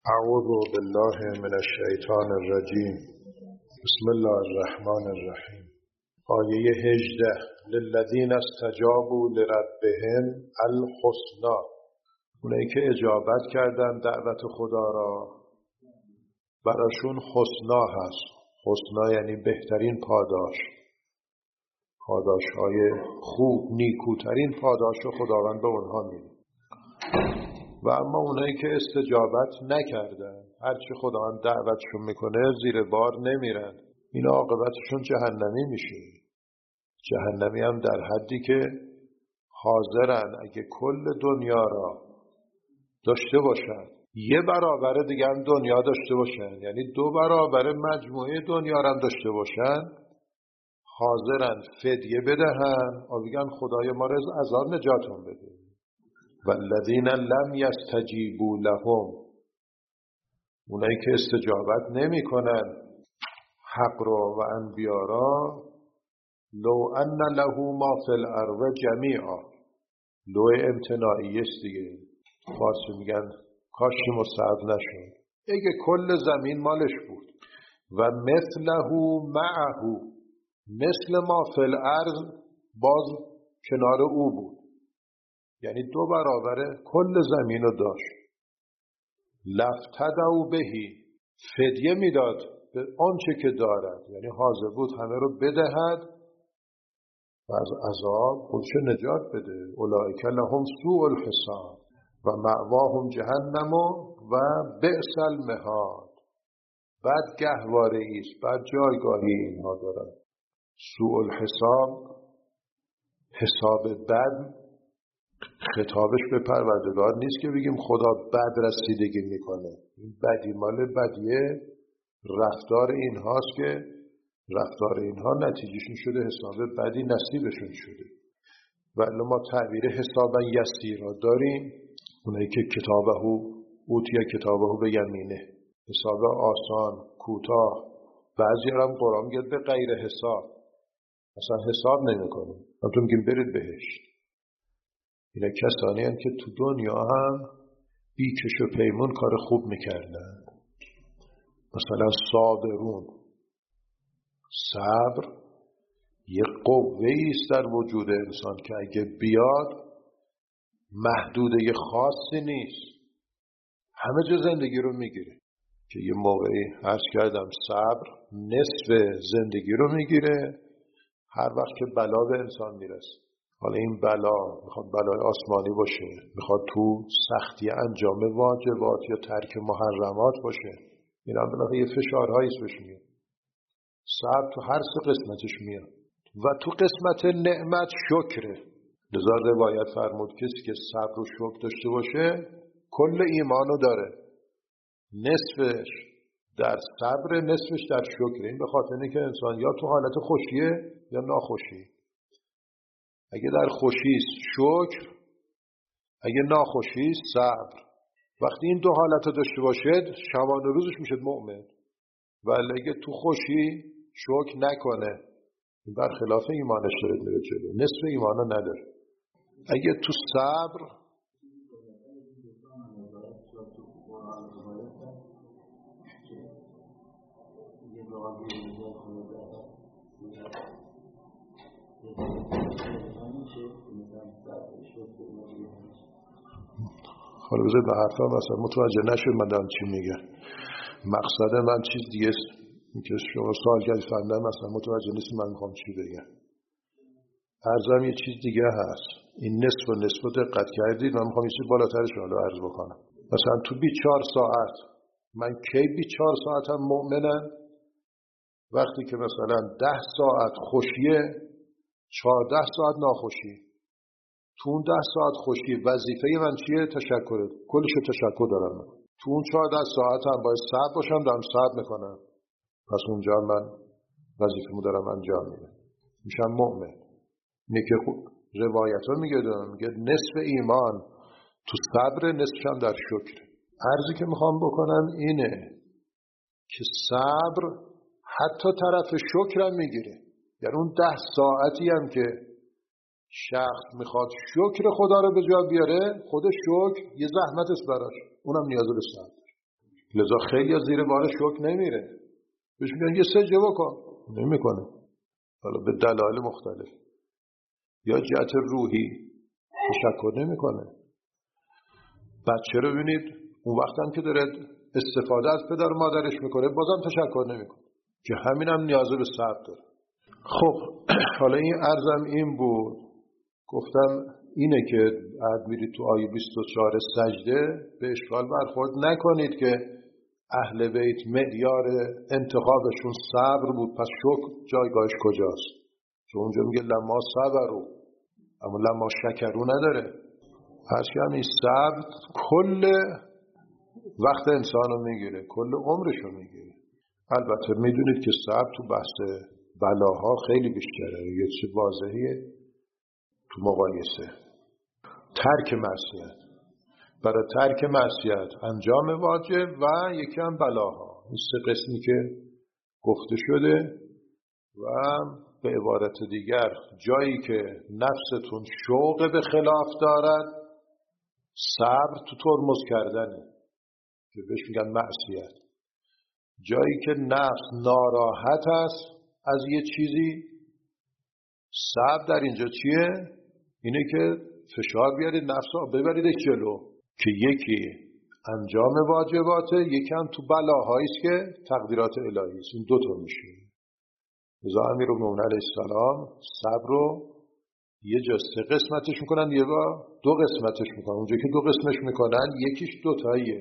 اعوذ بالله من الشیطان الرجیم. بسم الله الرحمن الرحیم. آیه 18 للذین استجابوا لربهم الحسنی. اونایی که اجابت کردن دعوت خدا را براشون حسنا هست. حسنا یعنی بهترین پاداش، پاداش‌های خوب، نیکوترین پاداش رو خداوند به اونها میده. و اما اونایی که استجابت نکردن، هرچی خداوند دعوتشون میکنه زیر بار نمیرن، اینا عاقبتشون جهنمی میشه. جهنمی هم در حدی که حاضرن اگه کل دنیا را داشته باشن، یه برابر دیگه هم دنیا داشته باشن، یعنی 2 برابر مجموعه دنیا را هم داشته باشن، حاضرن فدیه بدهن و بگن خدای ما را از عذاب نجاتون بده. والذین لم یستجیبوا لهم، اونایی که استجابت نمی کنن حق را و انبیا را، لو ان له ما فی الارض جمیعا، لو امتناعی است دیگه، فارسی میگن کاشی مستعد نشد، اگه کل زمین مالش بود، و مثله معه، مثل ما فی الارض باز کنار او بود، یعنی 2 برابر کل زمین رو داشت، لفتدوا بهی، فدیه میداد به آنچه که دارد، یعنی حاضر بود همه رو بدهد و از عذاب خودش نجات بده. اولئک لهم سوء الحساب و مأواهم جهنم و بئس المهاد. بد گهواره است، بد جایگاهی اینها دارند. سوء الحساب، حساب بد، خطابش به پروردگار نیست که بگیم خدا بد رسیدگی میکنه. این بدی مال بدیه رفتار اینهاست که رفتار اینها نتیجهشون شده حساب بدی نصیبشون شده. ولی ما تعبیر حسابا یسیرا داریم، اونایی که کتابه اوتیه کتابه به یمینه، حساب آسان کوتاه. بعضی هم قرآن میگه به غیر حساب، اصلا حساب نمیکنه، منتون میگیم برید بهشت. اینا کسانی هستند که تو دنیا هم بیکش و پیمون کار خوب میکردن. مثلا صابرون، صبر یه قوه‌ای است در وجود انسان که اگه بیاد محدوده خاصی نیست، همه جا زندگی رو میگیره. که یه موقعی عرض کردم صبر نصف زندگی رو میگیره هر وقت که بلا به انسان میرسه. حالا این بلا میخواد بلای آسمانی باشه، میخواد تو سختی انجام واجبات یا ترک محرمات باشه، این هم بالاخره یه فشارهاییست بهش میاد. صبر تو هر 3 قسمتش میاد و تو قسمت نعمت شکره. لذا روایت فرمود کسی که صبر و شکر داشته باشه کل ایمانو داره، نصفش در صبر، نصفش در شکر. این به خاطر اینه که انسان یا تو حالت خوشیه یا ناخوشی. اگه در خوشیست شکر، اگه ناخوشیست صبر. وقتی این 2 حالت رو داشته باشد شبانه روزش میشد مؤمن. ولی اگه تو خوشی شکر نکنه، این برخلاف ایمانش داره میره جلو، نصف ایمانو نداره. اگه تو صبر حالا بذارید به حرفا مثلا متوجه نشد من دارم چی میگم. مقصد من چیز دیگه است که شما سوال کردید فهمیدم مثلا متوجه نیست من میخوام چی بگم. عرضم یه چیز دیگه هست. این نصف و نصف دقت کردید، من میخوام یه چیز بالاترش حالا عرض بکنم. مثلا تو 24 ساعت من کی 24 ساعتم مؤمنم؟ وقتی که مثلا 10 ساعت خوشیه، 14 ساعت ناخوشی. تو اون 10 ساعت خوشی وظیفه من چیه؟ تشکره، کلشو تشکر دارم. تو اون 14 ساعت هم باید صبر باشم، دارم صبر میکنم، پس اونجا من وظیفه‌مو دارم انجام میدم، میشم مؤمن. اینه که روایت ها میگه نصف ایمان تو صبر، نصفش هم در شکر. عرضی که میخوام بکنم اینه که صبر حتی طرف شکر هم میگیره. یعنی اون 10 ساعتی هم که شخص میخواد شکر خدا رو به جا بیاره، خود شکر یه زحمت است براش، اونم نیاز به صبر. لذا خیلی از زیر بار شوک نمیره، بهش میگن یه سجده بکن، نمیکنه، حالا به دلایل مختلف. یا جهت روحی تشکر نمیکنه. بچه رو ببینید اون وقت هم که داره استفاده از پدر و مادرش میکنه بازم تشکر نمیکنه، که همین هم نیاز به صبر داره. خب حالا این عرضم این بود، گفتم اینه که بعد میرید تو آیه 24 سجده به اشکال برخورد نکنید که اهل بیت معیار انتخابشون صبر بود، پس شکر جایگاهش کجاست؟ چون اونجا میگه لما صبروا، اما لما شکروا نداره. پس همین صبر کل وقت انسانو میگیره، کل عمرشو میگیره. البته میدونید که صبر تو بحث بلاها خیلی بیشتره، یه چیز واضحیه تو مقایسه. ترک معصیت، برای ترک معصیت انجام واجب و یکی هم بلاها، این سه قسمی که گفته شده. و به عبارت دیگر جایی که نفستون شوق به خلاف دارد صبر تو ترمز کردنه که بهش میگن معصیت. جایی که نفس ناراحت است از یه چیزی، صبر در اینجا چیه؟ اینه که فشار بیارید نفس رو ببرید جلو، که یکی انجام واجباته، یکی هم تو بلاهاییست که تقدیرات الهی است. این دو تا میشه. لذا امیرالمومنین علیه السلام صبر رو یه جا 3 قسمتش میکنن، یه با 2 قسمتش میکنن. اونجا که 2 قسمش میکنن یکیش 2 تاییه،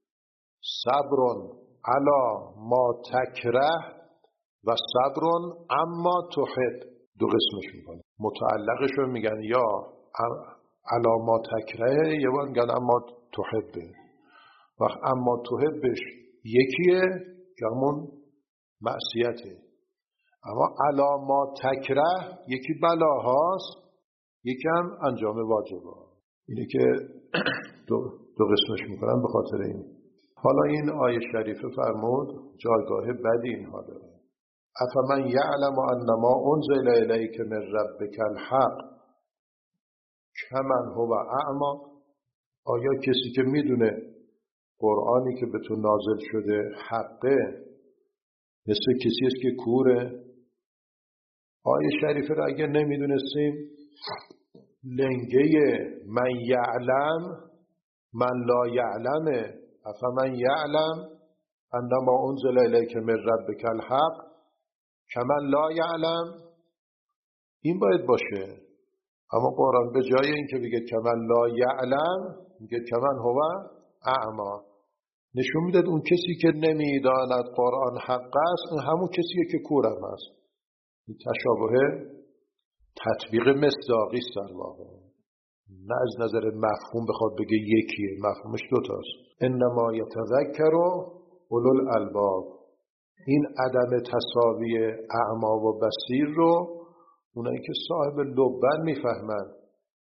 صبرون علی ما تکره و صبرون اما تحب. 2 قسمش میکنن. متعلقش رو میگن یا علی ما تکره، یا میگن اما تحبه. و اما تحبش یکیه که همون معصیته، اما علی ما تکره یکی بلاهاست، یکی هم انجام واجبه. اینه که دو قسمش میکنن به خاطر این. حالا این آیه شریفه فرمود جایگاه بدی اینها داره. افمن یعلم انما انزل الیک من ربک الحق کمن هو اعمی. آیا کسی که میدونه قرآنی که به تو نازل شده حقه مثل کسی است که کوره؟ آیه شریفه را اگر نمیدونستیم لنگه من یعلم من لا یعلمه. افمن یعلم انما انزل الیک من ربک الحق کمن لا یعلم، این باید باشه. اما قرآن به جای اینکه بگه کمن لا یعلم میگه کمن هو اعمی. نشون میداد اون کسی که نمیداند قرآن حق است اون همون کسیه که کورم است. این تشابه تطبیق مصداقی است در واقع، نه از نظر مفهوم بخواد بگه یکیه، مفهومش 2 تاست. انما یتذکر اولو الالباب. این عدم تساوی اعما و بصیر رو اونایی که صاحب لبن میفهمند،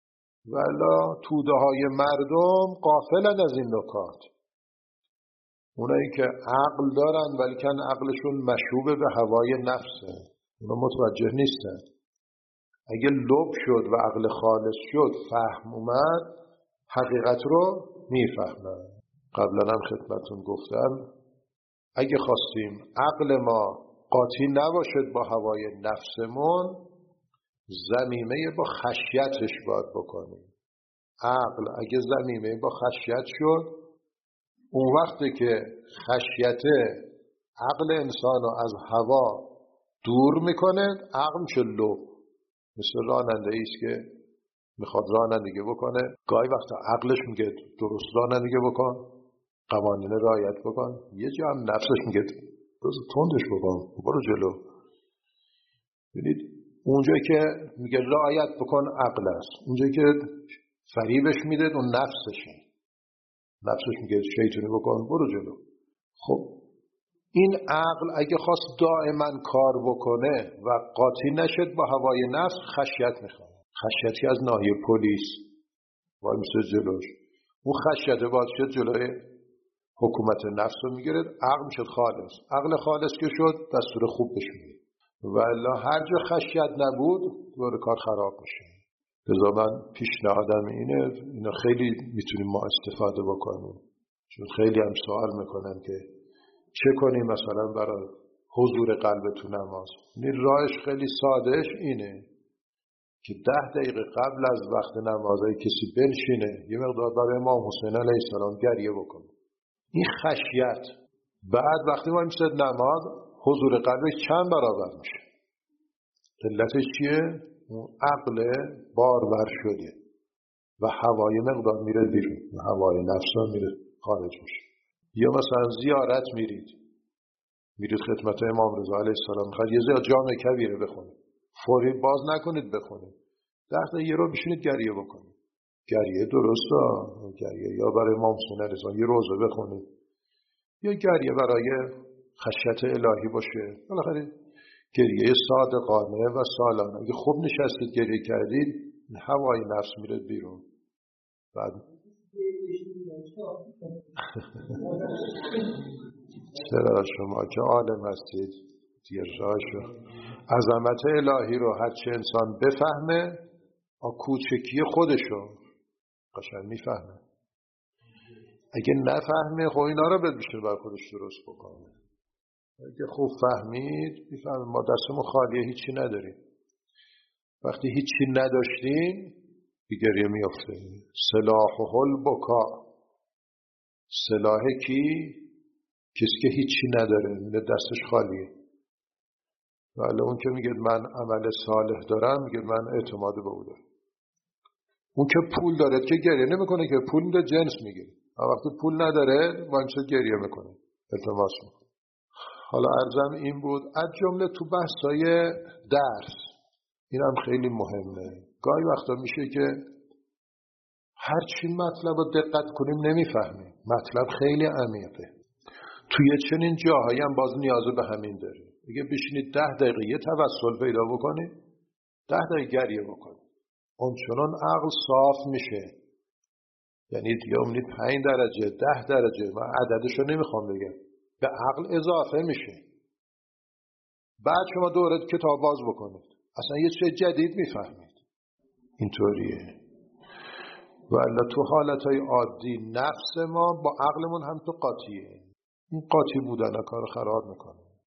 ولی توده های مردم غافلن از این نکات. اونایی که عقل دارن ولی کن عقلشون مشوب به هوای نفسه، اونا متوجه نیستن. اگه لب شد و عقل خالص شد، فهم اومد، حقیقت رو میفهمن. قبلا هم خدمتون گفتم اگه خواستیم عقل ما قاطی نباشد با هوای نفسمون، ضمیمه با خشیتش باید بکنیم. عقل اگه ضمیمه با خشیت شد، اون وقتی که خشیت عقل انسان رو از هوا دور میکنه، عقل میشه لب. مثل راننده ایست که میخواد رانندگی بکنه، گاهی وقتا عقلش میگه درست رانندگی بکن، قوانین رعایت بکن، یه جا هم نفسش میگه تندش بکن، برو جلو. ببینید اونجایی که میگه رعایت بکن عقل است، اونجایی که فریبش میده اون نفسشه. نفسش میگه شیطونی بکن، برو جلو. خب این عقل اگه خواست دائما کار بکنه و قاطی نشد با هوای نفس، خشیت میخواد. خشیتی از ناحیه پلیس وای میشه جلوش، اون خشیت باید شد جلوی حکومت نفس رو میگیرد، عقل میشد خالص. عقل خالص که شد دستور خوب بهش میده، ولی هر جا خشیت نبود دوباره کار خراب میشه. لذا من پیشنهادم اینه، اینا خیلی میتونیم ما استفاده بکنیم. چون خیلی هم سوال میکنن که چه کنیم مثلا برای حضور قلب تو نماز. راهش خیلی سادهش اینه که 10 دقیقه قبل از وقت نمازای کسی بنشینه یه مقدار برای امام حسین علیه السلام گریه بکنه. این خشیت بعد وقتی ما میشه نماز حضور قلبش چند برابر میشه. علتش چیه؟ اون عقل بارور شده و هوای مقدار میره بیرون و هوای نفس میره خارج میشه. یا مثلا زیارت میرید خدمت امام رضا علیه السلام میخواد یه جامع کبیره بخونید، فوری باز نکنید بخونید، 10 دقیقه رو بشینید گریه بکنید. گریه درسته، گریه یا برای امام حسین علیه السلام یه روزه بخونید یا گریه برای خشیت الهی باشه. بالاخره گریه صادقانه و سالانه اگه خوب نشستید گریه کردید هوای نفس میره بیرون. بعد چرا شما که عالم هستید دیگه راهشو عظمت الهی رو هرچه انسان بفهمه کوچکی خودشو قشنگ میفهمه. اگه نفهمه خب اینا رو بشه بر خودش درست بکنه. اگه خوب فهمید میفهمه ما دستمون خالیه، هیچی نداریم. وقتی هیچی نداشتیم گریه میافتیم. سلاحه البکا. سلاح کی؟ کسی که هیچی نداره، دستش خالیه. ولی اون که میگه من عمل صالح دارم میگه من اعتماد به او دارم. اون که پول داره که گریه نمیکنه، که پول میده جنس میگیره. وقتی پول نداره وانچه گریه میکنه، التماس میکنه. حالا عرضم این بود از جمله تو بحثای درس این هم خیلی مهمه. گاهی وقتا میشه که هرچی مطلب رو دقت کنیم نمیفهمیم، مطلب خیلی عمیقه. توی چنین جاهایی هم باز نیاز به همین داره. اگه بشینید 10 دقیقه یه توسل پیدا بکنید، 10 دقیقه گریه بکنید، اونچنان عقل صاف میشه. یعنی دیگه اونید 5 درجه 10 درجه من عددشو نمیخوام بگم، به عقل اضافه میشه. بعد شما دوره کتاب باز بکنید اصلا یه چیز جدید میفهمید. اینطوریه. ولی تو حالتهای عادی نفس ما با عقلمون هم تو قاطیه. این قاطی بودن کار خراب میکنه.